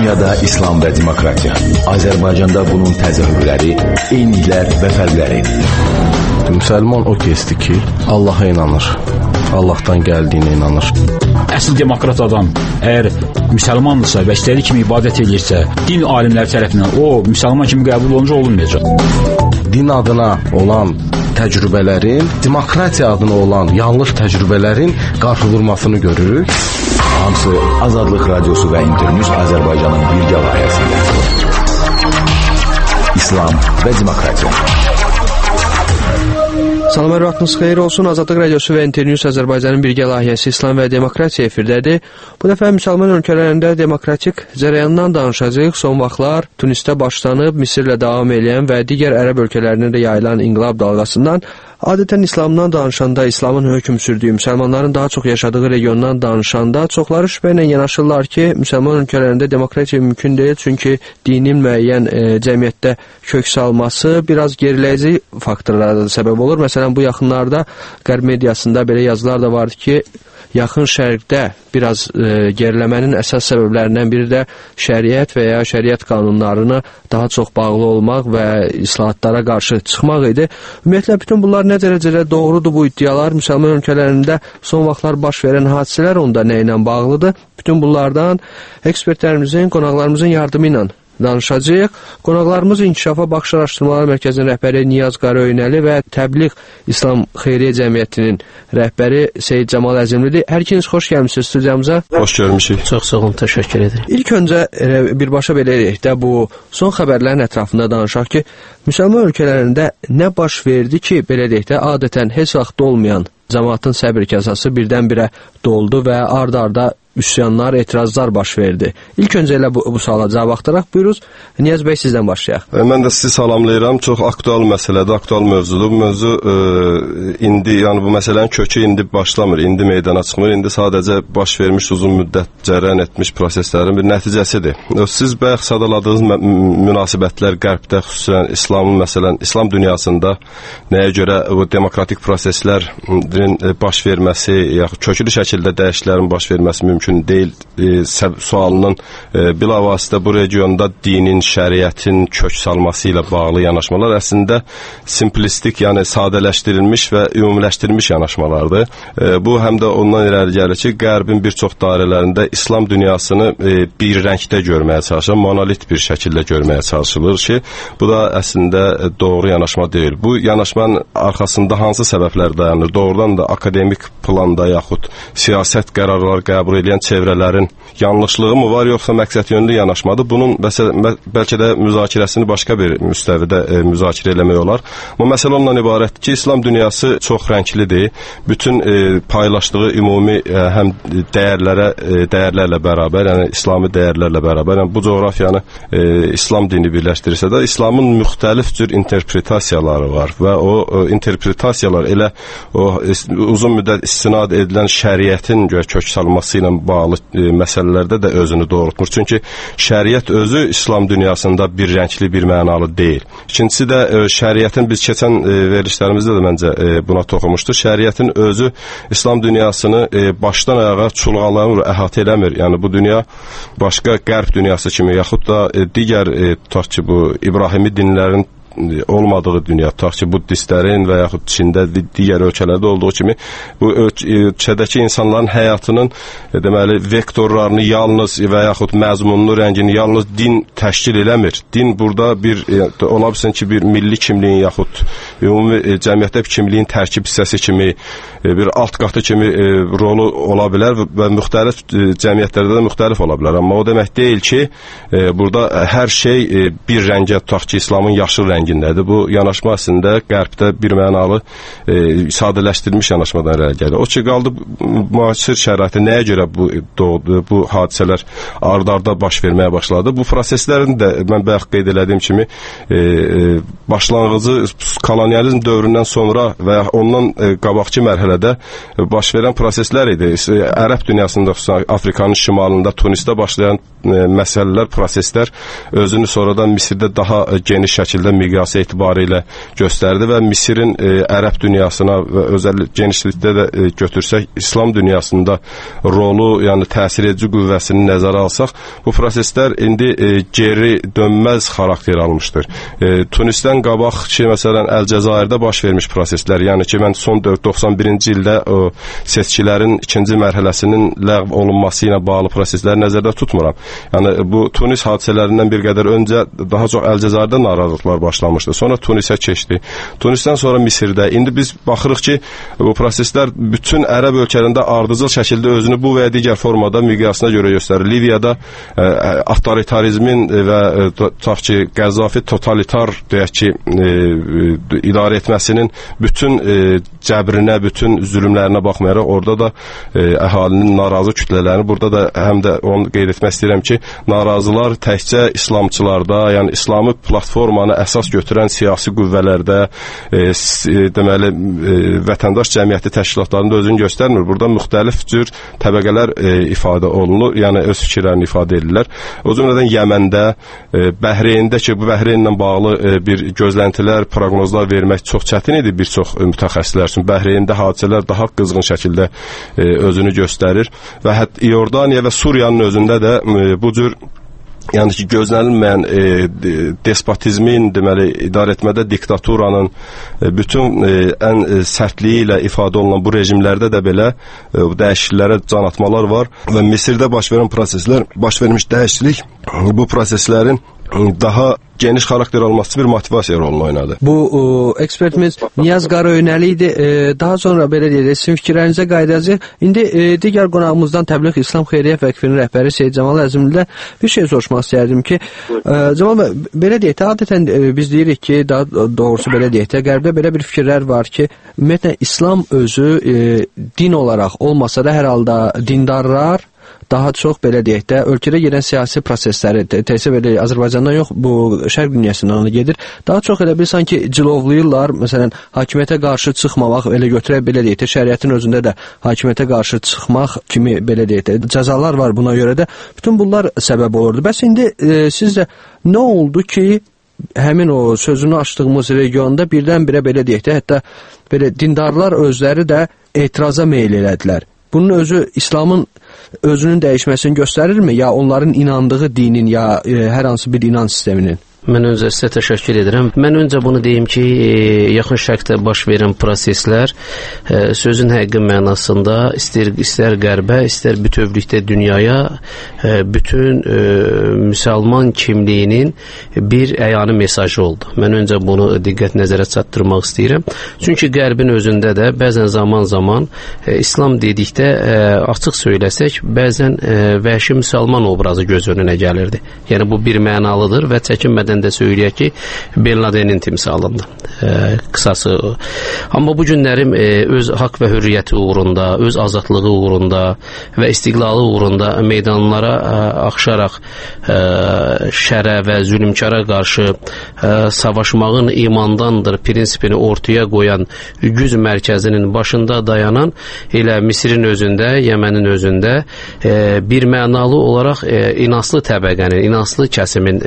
Dünyada İslam və demokratiya. Azərbaycanda bunun təzahürləri, eyniliklər və fərqləri. Müsəlman o kəsdir ki, Allaha inanır. Allahdan gəldiyinə inanır. Əsl demokrat adam əgər müsəlmandırsa və istədiyi kimi ibadət edirsə, din alimləri tərəfindən o müsəlman kimi qəbul olunca olunmayacaq. Din adına olan təcrübələrin, demokratiya adına olan yanlış təcrübələrin qarşıdurmasını görürük. Hamısı Azadlıq Radiosu və İnternews Azərbaycanın birgə layihəsində. İslam və demokratiya. Salam, hər vaxtınız xeyir olsun. Azadlıq Radiosu və İnternews Azərbaycanın birgə layihəsi İslam və demokratiya efirdədir. Bu dəfə müsəlman ölkələrində demokratik cərəyandan danışacağıq. Son vaxtlar Tunisdə başlanıb, Misirlə davam edən və digər ərəb ölkələrində də yayılan inqilab dalğasından adətən İslamdan danışanda, İslamın hökm sürdüyü, müsəlmanların daha çox yaşadığı regiondan danışanda çoxları şübhə ilə yanaşırlar ki, müsəlman ölkələrində demokratiya mümkün deyil, çünki dinin müəyyən cəmiyyətdə kök salması biraz geriləyici faktorlara da səbəb olur. Məsələn, bu yaxınlarda Qərb mediasında belə yazılar da vardı ki, Yaxın Şərqdə biraz geriləmənin əsas səbəblərindən biri də şəriət və ya şəriət qanunlarına daha çox bağlı olmaq və islahatlara qarşı çıxmaq idi. Ümumiyyətlə, bütün bunlar nə dərəcədə doğrudur bu iddialar? Müsəlman ölkələrində son vaxtlar baş verən hadisələr onda nə ilə bağlıdır? Bütün bunlardan ekspertlərimizin, qonaqlarımızın yardımı ilə danışacağıq. Qonaqlarımız İnkişafa Baxış Araşdırmalar Mərkəzinin rəhbəri Niyaz Qaraöynəli və Təbliğ İslam Xeyriyyə Cəmiyyətinin rəhbəri Seyid Camal Əzimlidir. Hər ikiniz xoş gəlmişsiniz studiyamıza. Xoş görmüşük. Çox sağ olun, təşəkkür edirəm. İlk öncə birbaşa belə deyək də bu son xəbərlərin ətrafında danışaq ki, müsəlman ölkələrində nə baş verdi ki, belə deyək də adətən heç vaxt olmayan cəmaatın səbr kasası birdən-birə doldu və ard-arda üsyanlar, etirazlar baş verdi. İlk öncə elə bu suala cavab axtaraq. Buyuruz, Niyaz bəy, sizdən başlayaq. Mən də sizi salamlayıram. Çox aktual məsələdir, aktual mövzudur. Bu mövzu indi, yəni bu məsələnin kökü indi başlamır, indi meydana çıxmır. İndi sadəcə baş vermiş, uzun müddət cərəyan etmiş proseslərin bir nəticəsidir. Siz bayaq sadaladığınız münasibətlər Qərbdə, xüsusən İslamın, məsələn, İslam dünyasında nəyə görə bu demokratik proseslərin baş verməsi, yaxud köklü şəkildə dəyişikliklərin baş verməsi mümkün deyil sualının bilavasitə bu regionda dinin, şəriətin kök salması ilə bağlı yanaşmalar əslində simplistik, yəni sadələşdirilmiş və ümumiləşdirilmiş yanaşmalardır. Bu həm də ondan irəli gəlir ki, Qərbin bir çox dairələrində İslam dünyasını bir rəngdə görməyə çalışır, monolit bir şəkildə görməyə çalışılır ki, bu da əslində doğru yanaşma deyil. Bu yanaşmanın arxasında hansı səbəblər dayanır? Doğrudan da akademik planda yaxud siyasət qərarları qəbul edən çevrələrin yanlışlığı mı var, yoxsa məqsəd yönlü yanaşmadır? Bunun bəlkə də müzakirəsini başqa bir müstəvidə müzakirə eləmək olar. Amma məsələ ondan ibarətdir ki, İslam dünyası çox rənglidir. Bütün paylaşdığı ümumi həm dəyərlərlə bərabər, yəni İslami dəyərlərlə bərabər, yəni bu coğrafiyanı İslam dini birləşdirirsə də İslamın müxtəlif cür interpretasiyaları var və o interpretasiyalar elə o uzun müddət istinad edilən şəriətin kök salması ilə bağlı məsələlərdə də özünü doğrultmur. Çünki şəriət özü İslam dünyasında bir rəngli, bir mənalı deyil. İkincisi də şəriətin, biz keçən verilişlərimizdə də məncə buna toxunmuşdur. Şəriətin özü İslam dünyasını başdan ayağa çulğalamır, əhatə eləmir. Yəni bu dünya başqa Qərb dünyası kimi, yaxud da digər tutaq ki, bu İbrahimi dinlərin olmadığı dünya, tutaq ki, buddistlərin və yaxud Çində, digər ölkələrdə olduğu kimi bu ölkədəki insanların həyatının deməli vektorlarını yalnız və yaxud məzmununu, rəngini yalnız din təşkil eləmir. Din burada bir ola bilsin ki, bir milli kimliyin yaxud ümumi cəmiyyətdə kimliyin tərkib hissəsi kimi, bir alt qatı kimi rolu ola bilər və müxtəlif cəmiyyətlərdə də müxtəlif ola bilər. Amma o demək deyil ki, burada hər şey bir rəngə, tutaq ki, İslamın yaşıl rəngindədir. Bu yanaşma əslində Qərbdə bir mənalı sadələşdirilmiş yanaşmadan irəli gəlir. O ki, qaldı müasir şəraitə nəyə görə bu hadisələr ard-arda baş verməyə başladı. Bu proseslərin də mən bayaq qeyd elədiyim kimi başlanğıcı kolonializm dövründən sonra və ondan qabaqçı mərhələdə baş verən proseslər idi. Ərəb dünyasında, xüsusən Afrikanın şimalında, Tunisdə başlayan məsələlər, proseslər özünü sonradan Misirdə daha geniş şəkildə miqyası etibarilə göstərdi və Misirin ərəb dünyasına və özəl genişlikdə də götürsək, İslam dünyasında rolu, yəni təsir edici qüvvəsini nəzərə alsaq, bu proseslər indi geri dönməz xarakter almışdır. Tunisdən qabaq ki, məsələn, Əlcəzairdə baş vermiş proseslər, yəni ki, mən son 91-ci ildə o seçkilərin ikinci mərhələsinin ləğv olunması ilə bağlı prosesləri nəzərdə tutmuram. Yəni, bu Tunis hadisələrindən bir qədər öncə daha çox Əlcəzairdə narazılıqlar başlamışdı. Sonra Tunisə keçdi. Tunisdən sonra Misirdə. İndi biz baxırıq ki, bu proseslər bütün ərəb ölkələrində ardıcıl şəkildə özünü bu və ya digər formada miqyasına görə göstərir. Liviyada avtoritarizmin və tutaq ki, Qəzzafi totalitar deyək ki, idarə etməsinin bütün cəbrinə, bütün zülmlərinə baxmayaraq, orada da əhalinin narazı kütlələrini, burada da həm də onu qeyd etmək istəyirəm ki, narazılar təkcə İslamçılarda, yəni İslami platformanı əsas götürən siyasi qüvvələrdə, deməli, vətəndaş cəmiyyəti təşkilatlarında özünü göstərmir. Burada müxtəlif cür təbəqələr ifadə olunur, yəni öz fikirlərini ifadə edirlər. O cümlədən Yəməndə, Bəhreyndə ki, bu Bəhreynlə bağlı bir gözləntilər, proqnozlar vermək çox çətin idi bir çox mütəxəssislər üçün. Bəhreyndə hadisələr daha qızğın şəkildə özünü göstərir və hətta İordaniya və Suriyanın özündə də bu cür, yəni ki, gözlənilməyən despotizmin, deməli, idarə etmədə diktaturanın bütün ən sərtliyi ilə ifadə olunan bu rejimlərdə də belə dəyişikliklərə can atmalar var və Misirdə baş verən proseslər, baş vermiş dəyişiklik bu proseslərin daha geniş xarakter alması bir motivasiya rolunu oynadı. Bu ekspertimiz Niyaz Qarayönəli idi. Daha sonra belə deyək, sizin fikirlərinizə qayıdacağıq. İndi digər qonağımızdan Təbliğ İslam Xeyriyyə Vəqfinin rəhbəri Seyid Camal Əzimlidən bir şey soruşmaq istəyərdim ki, Camal bəy, belə deyək, adətən biz deyirik ki, daha doğrusu belə deyək, Qərbdə belə bir fikirlər var ki, ümumiyyətlə İslam özü din olaraq olmasa da hər halda dindarlar daha çox belə deyək də ölkədə gedən siyasi prosesləri təkcə belə Azərbaycandan yox, bu şərq dünyasından gedir. Daha çox elə bir sanki cilovlayırlar. Məsələn, hakimiyyətə qarşı çıxmamaq, elə götürək belə deyək də şəriətin özündə də hakimiyyətə qarşı çıxmaq kimi belə deyək də cəzalar var buna görə də. Bütün bunlar səbəb olurdu. Bəs indi sizcə nə oldu ki, həmin o sözünü açdığımız regionda birdən-birə belə deyək də, hətta belə dindarlar özləri də etiraza meyl elədilər. Bunun özü İslamın özünün dəyişməsini göstərirmi? Ya onların inandığı dinin, ya hər hansı bir inan sisteminin? Mən öncə sizə təşəkkür edirəm. Mən öncə bunu deyim ki, yaxın şərqdə baş verən proseslər sözün həqiqi mənasında istər qərbə, istər bütövlükdə dünyaya bütün müsəlman kimliyinin bir əyani mesajı oldu. Mən öncə bunu diqqət nəzərə çatdırmaq istəyirəm. Çünki qərbin özündə də bəzən zaman-zaman İslam dedikdə açıq söyləsək, bəzən vəhşi müsəlman obrazı göz önünə gəlirdi. Yəni bu bir mənalıdır və çəkinmədən də söyləyək ki, Bin Ladenin timsalında qısası. Amma bu günlərim öz haqq və hürriyyəti uğrunda, öz azadlığı uğrunda və istiqlalı uğrunda meydanlara axşaraq şərə və zülmkara qarşı savaşmağın imandandır prinsipini ortaya qoyan güc mərkəzinin başında dayanan elə Misirin özündə, Yəmənin özündə bir mənalı olaraq inaslı təbəqənin, inaslı kəsimin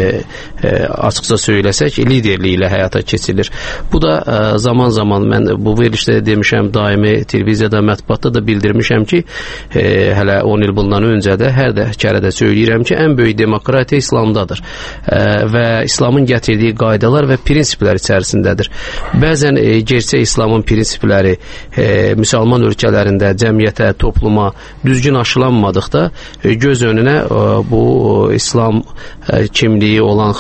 açıqca söyləsək, liderliyi ilə həyata keçilir. Bu da zaman-zaman mən bu verilişdə demişəm, daimi televiziyada, mətbuatda da bildirmişəm ki, hələ 10 il bundan öncə də hər kərədə söyləyirəm ki, ən böyük demokratiya İslamdadır və İslamın gətirdiyi qaydalar və prinsiplər içərisindədir. Bəzən gerçək İslamın prinsipləri müsəlman ölkələrində, cəmiyyətə, topluma düzgün aşılanmadıqda göz önünə bu İslam kimliyi olan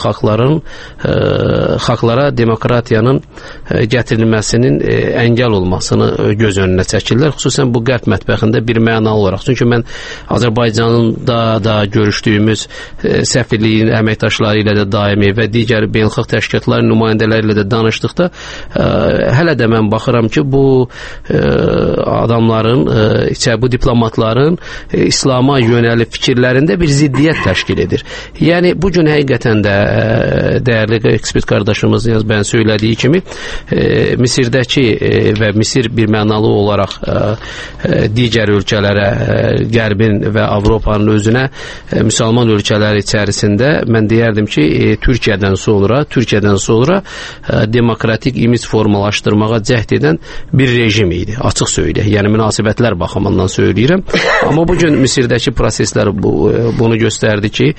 xalqlara demokratiyanın gətirilməsinin əngəl olmasını göz önünə çəkirlər. Xüsusən bu qərb mətbəxində bir mənalı olaraq. Çünki mən Azərbaycanda da görüşdüyümüz səfirliyin əməkdaşları ilə də daimi və digər beynəlxalq təşkilatların nümayəndələri ilə də danışdıqda hələ də mən baxıram ki, bu adamların, bu diplomatların İslama yönəlib fikirlərində bir ziddiyyət təşkil edir. Yəni, bu gün həqiqətən də dəyərli ekspert qardaşımız Niyaz bəyin söylədiyi kimi Misirdəki və Misir bir mənalı olaraq digər ölkələrə, Qərbin və Avropanın özünə müsəlman ölkələri içərisində mən deyərdim ki, Türkiyədən sonra demokratik imic formalaşdırmağa cəhd edən bir rejim idi, açıq söyləyək. Yəni münasibətlər baxımından söyləyirəm. Amma bu gün Misirdəki proseslər bunu göstərdi ki,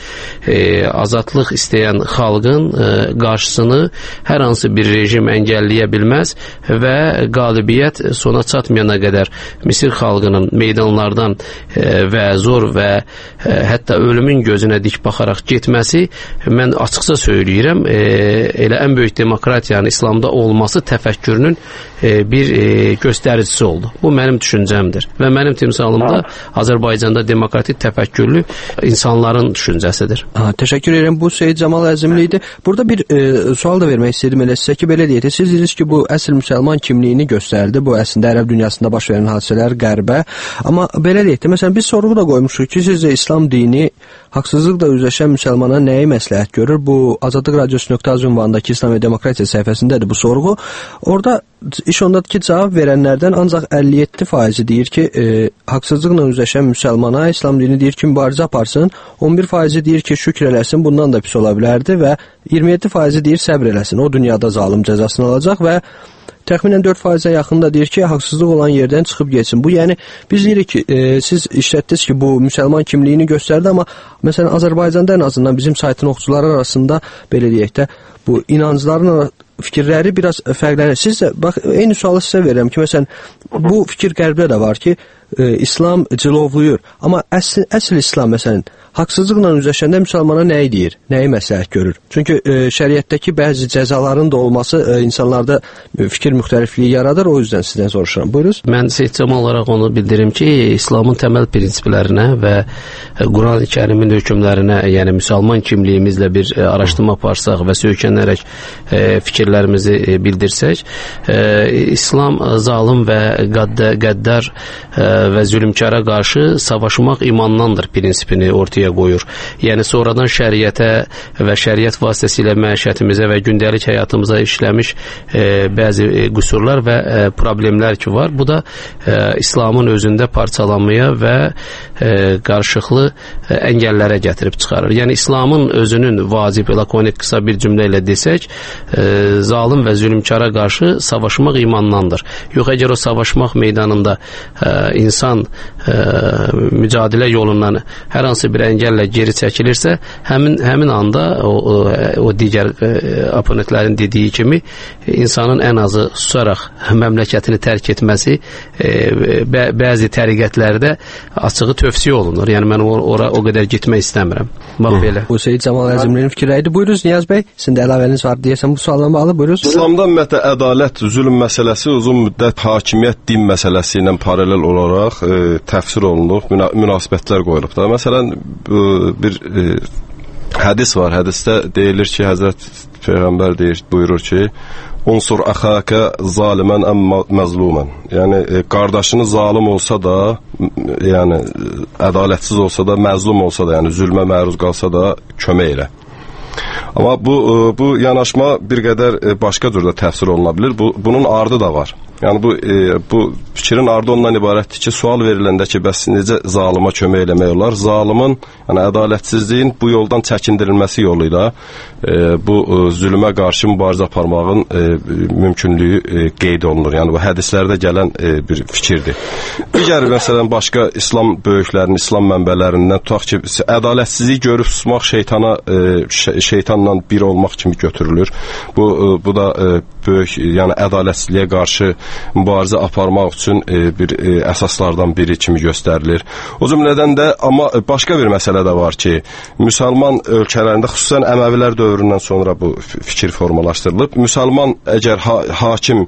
azadlıq istəyən xalqın qarşısını hər hansı bir rejim əngəlləyə bilməz və qalibiyyət sona çatmayana qədər Misir xalqının meydanlardan və zor və hətta ölümün gözünə dik baxaraq getməsi, mən açıqca söyləyirəm, elə ən böyük demokratiyanın İslamda olması təfəkkürünün bir göstəricisi oldu. Bu mənim düşüncəmdir və mənim timsalımda Azərbaycanda demokratik təfəkkürlü insanların düşüncəsidir. Təşəkkür edirəm. Bu Seyid Camal Əzimli idi. Burada bir sual da vermək istəyirdim elə sizə ki, belə deyək. Siz deyirsiniz ki, bu əsl müsəlman kimliyini göstərdi. Bu əslində ərəb dünyasında baş verən hadisələr qərbə. Amma belə deyək də, məsələn, biz sorğu da qoymuşuq ki, sizcə İslam dini haqsızlıqla üzləşən müsəlmana nəyi məsləhət görür? Bu Azadlıq Radiosu.az ünvanındakı İslam və Demokratiya səhifəsindədir bu sorğu. Orada iş ondadır ki, cavab verənlərdən ancaq 57% deyir ki, haqsızlıqla üzləşən müsəlmana İslam dini deyir ki, mübarizə aparsın. 11% deyir ki, şükür eləsin, bundan da pis ola bilərdi və 27% deyir səbr eləsin. O dünyada zalım cəzasını alacaq və təxminən 4%-ə yaxın da deyir ki, haqsızlıq olan yerdən çıxıb geçsin. Bu, yəni, biz deyirik ki, siz işlətdiniz ki, bu müsəlman kimliyini göstərdi, amma məsələn, Azərbaycanda ən azından bizim saytın oxucuları arasında, belə deyək də, bu inancların fikirləri biraz fərqlənir. Siz də, bax, eyni sualı sizə verirəm ki, məsələn, bu fikir qərbdə də var ki, İslam cilovluyur, amma əsl İslam, məsələn, haqsızlıqla üzləşəndə müsəlmana nəyi deyir, nəyi məsləhət görür? Çünki şəriətdəki bəzi cəzaların da olması insanlarda fikir müxtəlifliyi yaradır, o yüzden sizdən soruşuram. Buyuruz. Mən seçim olaraq onu bildirim ki, İslamın təməl prinsiplərinə və Quran-ı Kərimin hökmlərinə, yəni müsəlman kimliyimizlə bir araşdırma aparsaq və söykənərək fikirlərimizi bildirsək, İslam zalım və qəddar və zülmkara qarşı savaşmaq imandandır prinsipini ortaya qoyur. Yəni sonradan şəriətə və şəriət vasitəsilə məişətimizə və gündəlik həyatımıza işləmiş bəzi qüsurlar və problemlər ki var. Bu da İslamın özündə parçalanmaya və qarşılıqlı əngəllərə gətirib çıxarır. Yəni İslamın özünün vacib, lakonik qısa bir cümlə ilə desək, zalim və zülmkara qarşı savaşmaq imandandır. Yox, əgər o savaşmaq meydanında insan mücadilə yolundan hər hansı bir əngəllə geri çəkilirsə, həmin anda o digər oponentlərin dediyi kimi insanın ən azı susaraq məmləkətini tərk etməsi bəzi təriqətlərdə açığı tövsiyə olunur. Yəni mən ora o qədər getmək istəmirəm. Bax belə. Bu Seyid Camal Əzimlinin fikirləridir. Buyuruz Niyaz bəy, sizin də əlavəniz var deyəsən bu sualdan bağlı. Buyuruz. İslamda ümumiyyətlə ədalət, zülm məsələsi uzun müddət hakimiyyət, din məsələsi ilə paralel olaraq təfsir olunub, münasibətlər qoyulub da. Məsələn, bir hədis var. Hədisdə deyilir ki, Həzrət Peyğəmbər buyurur ki, unsur əxəkə zalimən əm məzlumən. Yəni, qardaşını zalim olsa da, yəni, ədalətsiz olsa da, məzlum olsa da, yəni, zülmə məruz qalsa da kömək elə. Amma bu yanaşma bir qədər başqa cürdə təfsir oluna bilir. Bunun ardı da var. Yəni bu fikrin ardı ondan ibarətdir ki, sual veriləndə ki, bəs necə zalıma kömək eləmək olar? Zalımın, yəni ədalətsizliyin bu yoldan çəkindirilməsi yoluyla bu zülmə qarşı mübarizə aparmağın mümkünlüyü qeyd olunur. Yəni bu hədislərdə gələn bir fikirdir. Digər məsələn başqa İslam böyüklərinin, İslam mənbələrindən tutaq ki, ədalətsizliyi görüb susmaq şeytanla bir olmaq kimi götürülür. Bu da böyük, yəni ədalətsizliyə qarşı mübarizə aparmaq üçün bir əsaslardan biri kimi göstərilir. O cümlədən də, amma başqa bir məsələ də var ki, müsəlman ölkələrində, xüsusən Əməvilər dövründən sonra bu fikir formalaşdırılıb. Müsəlman əgər hakim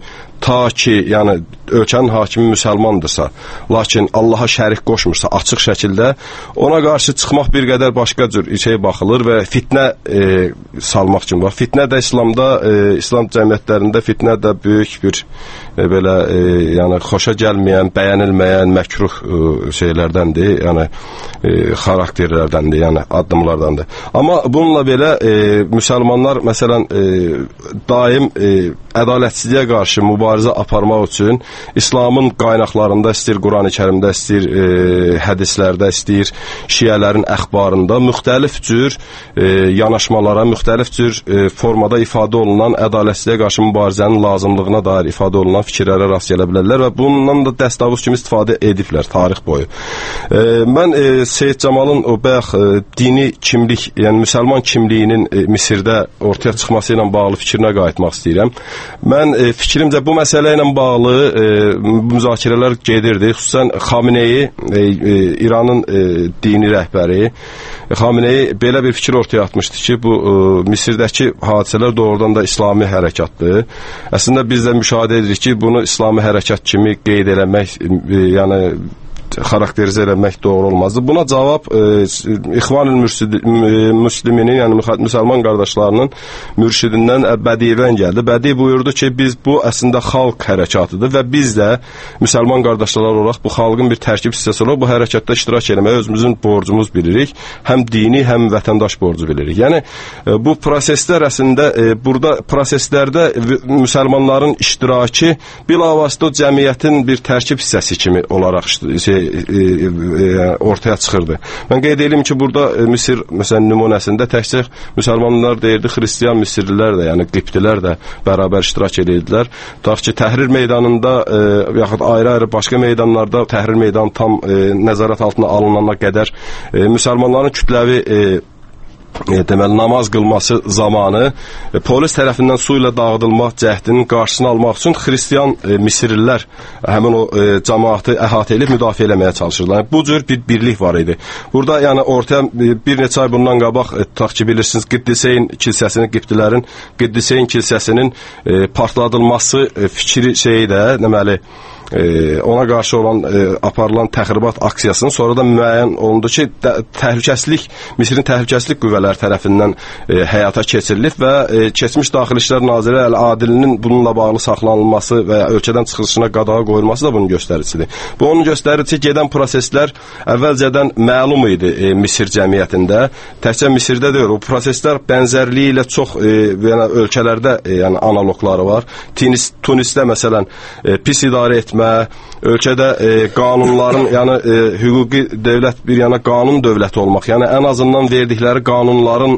ta ki, yəni ölkənin hakimi müsəlmandırsa, lakin Allaha şərik qoşmursa açıq şəkildə, ona qarşı çıxmaq bir qədər başqa cür şey baxılır və fitnə salmaq üçün var. Fitnə də İslamda, İslam cəmiyyətlərində fitnə də böyük bir belə yəni xoşa gəlməyən, bəyənilməyən, məkruh şeylərdəndir, yəni xarakterlərdəndir, yəni addımlardandır. Amma bununla belə müsəlmanlar məsələn daim ədalətsizliyə qarşı mübarizə aparmaq üçün İslamın qaynaqlarında, istəyir Qurani-Kərimdə, istəyir hədislərdə, istəyir şiələrin əxbarında müxtəlif cür yanaşmalara, müxtəlif cür formada ifadə olunan ədalətsizliyə qarşı mübarizənin lazımlığına dair ifadə olunan fikirlərə rast gələ bilərlər və bundan da dəstavuz kimi istifadə ediblər tarix boyu. Mən Seyid Camalın o bayaq dini kimlik, yəni müsəlman kimliyinin Misirdə ortaya çıxması ilə bağlı fikrinə qayıtmaq istəyirəm. Mən fikrimcə bu məsələ ilə bağlı müzakirələr gedirdi. Xüsusən Xameneyi, İranın dini rəhbəri Xameneyi belə bir fikir ortaya atmışdı ki, bu Misirdəki hadisələr doğrudan da İslami hərəkatdır. Əslində biz də müşahidə edirik ki, bunu İslami hərəkat kimi qeyd eləmək, yəni xarakterizə eləmək doğru olmazdı. Buna cavab İxvanül Müsliminin, yəni müsəlman qardaşlarının mürşidindən Bədiyevən gəldi. Bədiyev buyurdu ki, biz bu əslində xalq hərəkatıdır və biz də müsəlman qardaşlar olaraq bu xalqın bir tərkib hissəsi olaraq bu hərəkatda iştirak etməyə özümüzün borcumuz bilirik. Həm dini, həm vətəndaş borcu bilirik. Yəni bu proseslər əslində burada proseslərdə müsəlmanların iştirakı bilavasitə cəmiyyətin bir tərkib hissəsi kimi olaraq ortaya çıxırdı. Mən qeyd edeyim ki, burada Misir məsələn nümunəsində təkcə müsəlmanlar deyirdi, xristiyan Misirlilər də, yəni qibtilər də bərabər iştirak edirdilər. Tutaq ki, Təhrir meydanında yaxud ayrı-ayrı başqa meydanlarda Təhrir meydanı tam nəzarət altına alınana qədər müsəlmanların kütləvi deməli namaz qılması zamanı polis tərəfindən su ilə dağıdılmaq cəhdinin qarşısını almaq üçün xristiyan Misirlilər həmin o cəmaatı əhatə edib müdafiə eləməyə çalışırlar. Bu cür bir birlik var idi. Burada yəni ortaya bir neçə ay bundan qabaq tutaq ki, bilirsiniz Qiddiseyn kilsəsinin, qibtilərin Qiddiseyn kilsəsinin partladılması fikri şeyi də deməli ona qarşı olan aparılan təxribat aksiyasının sonra da müəyyən olundu ki, təhlükəsizlik, Misirin təhlükəsizlik qüvvələri tərəfindən həyata keçirilib və keçmiş Daxili İşlər Naziri Əl-Adilinin bununla bağlı saxlanılması və ya ölkədən çıxışına qadağa qoyulması da bunun göstəricisidir. Bu onun göstəricisi gedən proseslər əvvəlcədən məlum idi Misir cəmiyyətində. Təkcə Misirdə deyil, o proseslər bənzərliyi ilə çox yəni ölkələrdə yəni analoqları var. Tunisdə məsələn pis idarə etmə, ölkədə qanunların, yəni hüquqi dövlət bir yana qanun dövləti olmaq, yəni ən azından verdikləri qanunların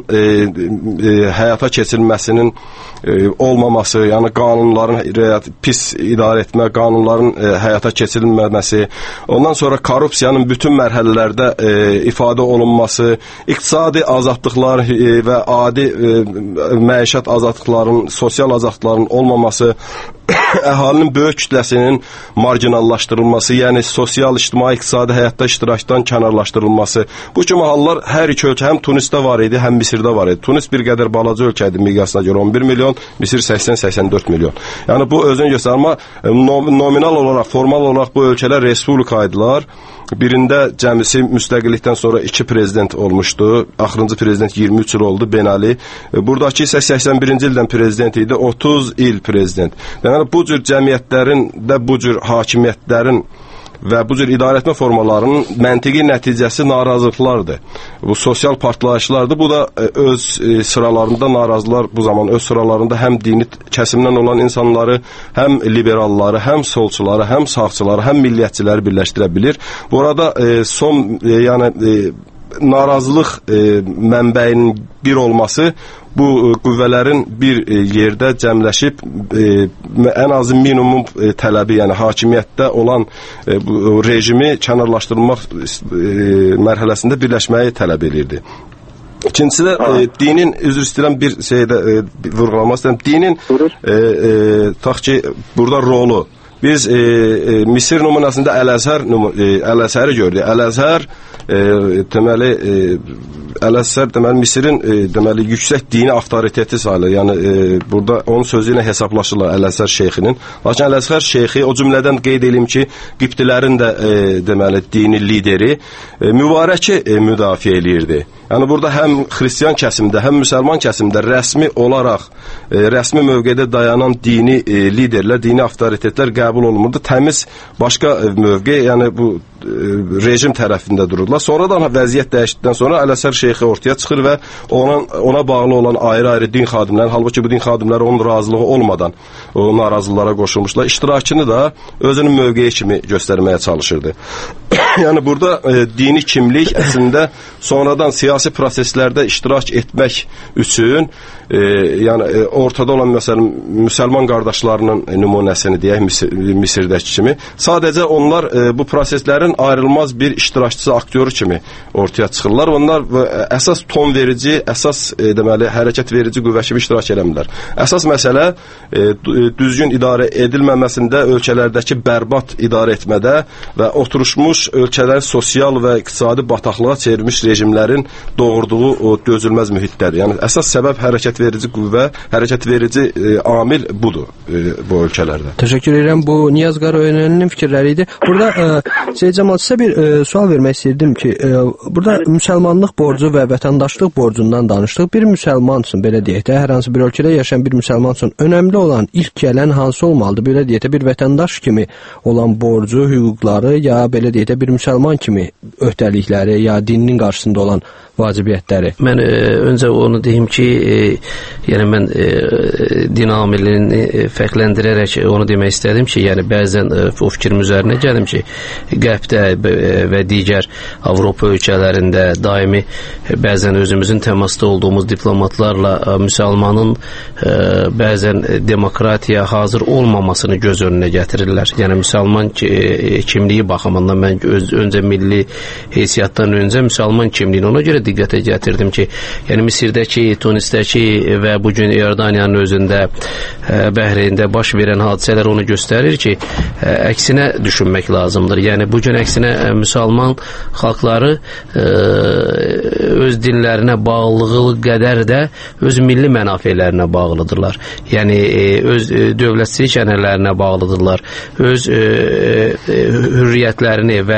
həyata keçirilməsinin olmaması, yəni qanunların pis idarə etmə, qanunların həyata keçirilməməsi, ondan sonra korrupsiyanın bütün mərhələlərdə ifadə olunması, iqtisadi azadlıqlar və adi məişət azadlıqların, sosial azadlıqların olmaması, əhalinin böyük kütləsinin marginallaşdırılması, yəni sosial, ictimai, iqtisadi həyatda iştirakdan kənarlaşdırılması. Bu kimi hallar hər iki ölkə, həm Tunisdə var idi, həm Misirdə var idi. Tunis bir qədər balaca ölkədir miqyasına görə 11 milyon, Misir 80-84 milyon. Yəni bu özünü göstərir, amma nominal olaraq, formal olaraq bu ölkələr respublika idilar. Birində cəmisi müstəqillikdən sonra 2 prezident olmuşdu. Axırıncı prezident 23 il oldu, Ben Ali. Buradakı isə 81-ci ildən prezident idi, 30 il prezident. Deməli, bu cür cəmiyyətlərin də bu cür hakimiyyətlərin və bu cür idarəetmə formalarının məntiqi nəticəsi narazılıqlardır. Bu sosial partlayışlardır. Bu da öz sıralarında narazılar bu zaman öz sıralarında həm dini kəsimdən olan insanları, həm liberalları, həm solçuları, həm sağçıları, həm milliyyətçiləri birləşdirə bilir. Bu arada son yəni narazılıq mənbəyinin bir olması bu qüvvələrin bir yerdə cəmləşib ən azı minimum tələbi, yəni hakimiyyətdə olan bu rejimi kənarlaşdırılmaq mərhələsində birləşməyi tələb edirdi. İkincisi də dinin, üzr istəyirəm bir şeydə vurğulamaq istəyirəm, dinin tutaq ki, burada rolu. Biz Misir nümunəsində Əl-Əzhəri gördük. Əl-Əzhər deməli Əl-Əsər deməli Misirin deməli yüksək dini avtoriteti sayılır. Yəni burada onun sözü ilə hesablaşırlar Əl-Əsər şeyxinin. Lakin Əl-Əsər şeyxi o cümlədən qeyd edeyim ki, qibtilərin də deməli dini lideri mübarəki müdafiə eləyirdi. Yəni burada həm xristian kəsimdə, həm müsəlman kəsimdə rəsmi olaraq rəsmi mövqedə dayanan dini liderlər, dini avtoritetlər qəbul olunmurdu. Təmiz başqa mövqe, yəni bu rejim tərəfində dururdular. Sonradan vəziyyət dəyişdikdən sonra Əl-Əsər şeyxi ortaya çıxır və ona bağlı olan ayrı-ayrı din xadimləri, halbuki bu din xadimləri onun razılığı olmadan o narazılara qoşulmuşlar. İştirakını da özünün mövqeyi kimi göstərməyə çalışırdı. Yəni burada dini kimlik əslində sonradan siyasi proseslərdə iştirak etmək üçün yəni ortada olan məsələn müsəlman qardaşlarının nümunəsini deyək Misirdəki kimi sadəcə onlar bu proseslərin ayrılmaz bir iştirakçısı, aktyoru kimi ortaya çıxırlar. Onlar əsas ton verici, əsas deməli hərəkət verici qüvvə kimi iştirak eləmirlər. Əsas məsələ düzgün idarə edilməməsində, ölkələrdəki bərbad idarə etmədə və oturmuş ölkələr sosial və iqtisadi bataqlığa çevirmiş rejimlərin doğurduğu o dözülməz mühitdədir. Yəni əsas səbəb hərəkət verici qüvvə, hərəkət verici amil budur bu ölkələrdə. Təşəkkür edirəm. Bu Niyaz Qaroyunelinin fikirləri idi. Burada Seyid Camal sizə bir sual vermək istəyirdim ki, burada müsəlmanlıq borcu və vətəndaşlıq borcundan danışdıq. Bir müsəlmansın, belə deyək də, hər hansı bir ölkədə yaşayan bir müsəlmansın. Önəmli olan ilk gələn hansı olmalıdır? Belə deyək də, bir vətəndaş kimi olan borcu, hüquqları ya belə deyək də bir müsəlman kimi öhdəlikləri ya dininin qarşısında olan vacibiyyətləri. Mən öncə onu deyim ki, yəni mən din amilini fərqləndirərək onu demək istədim ki, yəni bəzən o fikrim üzərinə gəldim ki, Qərbdə və digər Avropa ölkələrində daimi bəzən özümüzün təmasda olduğumuz diplomatlarla müsəlmanın bəzən demokratiya hazır olmamasını göz önünə gətirirlər. Yəni müsəlman kimliyi baxımından mən öncə milli heysiyyatdan öncə müsəlman kimliyini ona görə diqqətə gətirdim ki, yəni Misirdəki, Tunisdəki və bugün İordaniyanın özündə, Bəhreyndə baş verən hadisələr onu göstərir ki, əksinə düşünmək lazımdır. Yəni bugün əksinə müsəlman xalqları öz dinlərinə bağlılığı qədər də öz milli mənafələrinə bağlıdırlar. Yəni öz dövlətçilik ənənələrinə bağlıdırlar. Öz hürriyyətlərini və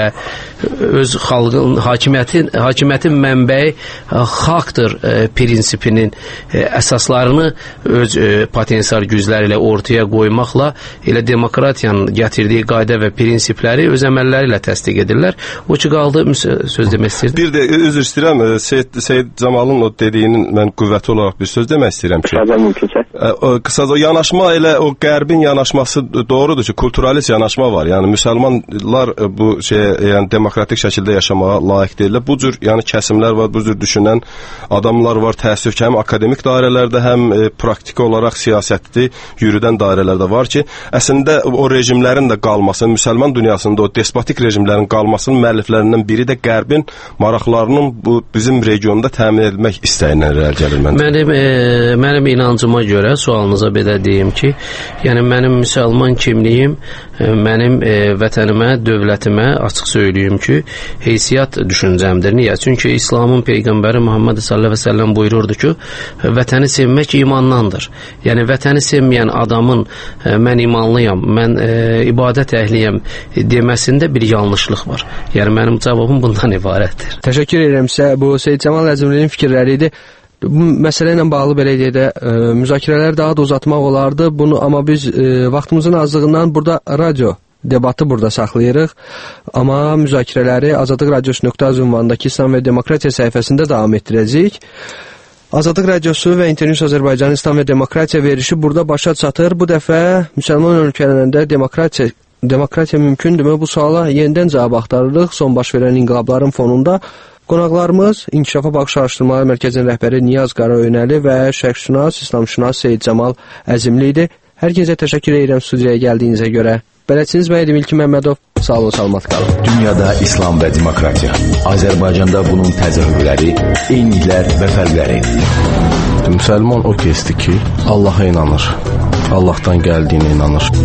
öz xalqın hakimiyyətin mənbəyi xalqdır prinsipinin əsaslarını öz potensial gücləri ilə ortaya qoymaqla elə demokratiyanın gətirdiyi qayda və prinsipləri öz əməlləri ilə təsdiq edirlər. O ki qaldı söz demək istəyirdim. Bir də üzr istəyirəm, Seyid Camalın o dediyinin mən qüvvəti olaraq bir söz demək istəyirəm ki, qısaca o yanaşma elə o qərbin yanaşması doğrudur ki, kulturalist yanaşma var. Yəni müsəlmanlar bu yəni demokratik şəkildə yaşamağa layiq deyirlər. Bu cür yəni kəsimlər var, bu cür düşünən adamlar var, təəssüf ki, həm akademik dairələrdə, həm praktiki olaraq siyasətli yürüdən dairələrdə var ki, əslində o rejimlərin də qalmasının, müsəlman dünyasında o despotik rejimlərin qalmasının müəlliflərindən biri də qərbin maraqlarının bu bizim regionda təmin edilmək istəyindən irəli gəlir məncə. Mənim inancıma görə sualınıza belə deyim ki, yəni mənim müsəlman kimliyim mənim vətənimə, dövlətimə açıq söyləyim ki, heysiyyat düşüncəmdir. Niyə? Çünki İslamın Peyğəmbəri Muhammed sallallahu əleyhi və səlləm buyururdu ki, vətəni sevmək imandandır. Yəni vətəni sevməyən adamın mən imanlıyam, mən ibadət əhliyəm deməsində bir yanlışlıq var. Yəni mənim cavabım bundan ibarətdir. Təşəkkür edirəm sizə. Bu Seyid Camal Əzimlinin fikirləri idi. Bu məsələ ilə bağlı belə deyək də müzakirələri daha da uzatmaq olardı. Bunu amma biz vaxtımızın azlığından burada radio debatı burada saxlayırıq. Amma müzakirələri Azadlıq Radiosu.az ünvanındakı İslam və Demokratiya səhifəsində davam etdirəcəyik. Azadlıq Radiosu və İnternews Azərbaycan İslam və Demokratiya verilişi burada başa çatır. Bu dəfə müsəlman ölkələrində demokratiya mümkündürmü? Bu suala yenidən cavab axtarırıq. Son baş verən inqilabların fonunda qonaqlarımız İnkişafa Baxış Araşdırmaları Mərkəzinin rəhbəri Niyaz Qaroyunəli və şərqşünas, İslamşünas Seyid Camal Əzimli idi. Hər kəsə təşəkkür edirəm studiyaya gəldiyinizə görə. Bələdçiniz mən İlki Məmmədov. Sağ olun, salamat qalın. Dünyada İslam və demokratiya. Azərbaycanda bunun təzahürləri, eyniliklər və fərqləri. Müsəlman o kəsdir ki, Allaha inanır. Allahdan gəldiyinə inanır.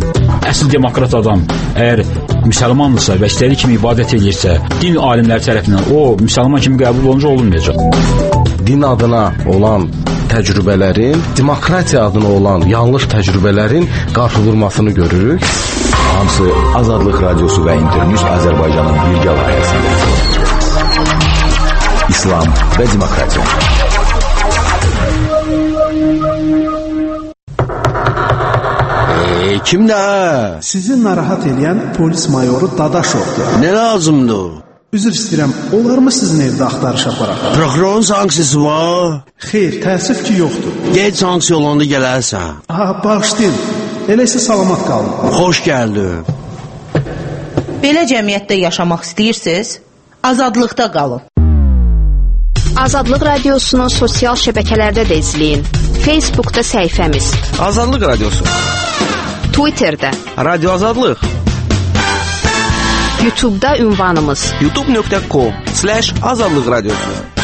Əsl demokrat adam əgər müsəlmandırsa və istədiyi kimi ibadət edirsə, din alimləri tərəfindən o müsəlman kimi qəbul olunca olunmayacaq. Din adına olan təcrübələrin, demokratiya adına olan yanlış təcrübələrin qarşıdurmasını görürük. Hamısı Azadlıq Radiosu və Internews Azərbaycanın birgə layihəsində. İslam və demokratiya. Kimdə? Sizi narahat edən polis mayoru Dadaşovdur. Nə lazımdır? Üzr istəyirəm, olarmı sizin evdə axtarış aparaq? Prokurorun sanksiyası var? Xeyr, təəssüf ki, yoxdur. Gec sanksiya olanda gələrsən. Bağışlayın. Elə isə salamat qalın. Xoş gəldin. Belə cəmiyyətdə yaşamaq istəyirsiniz? Azadlıqda qalın. Azadlıq Radiosunun sosial şəbəkələrdə də izləyin. Facebookda səhifəmiz Azadlıq Radiosu, Twitterdə Radio Azadlıq, YouTube'da ünvanımız youtube.com/Azadlıq Radiosu.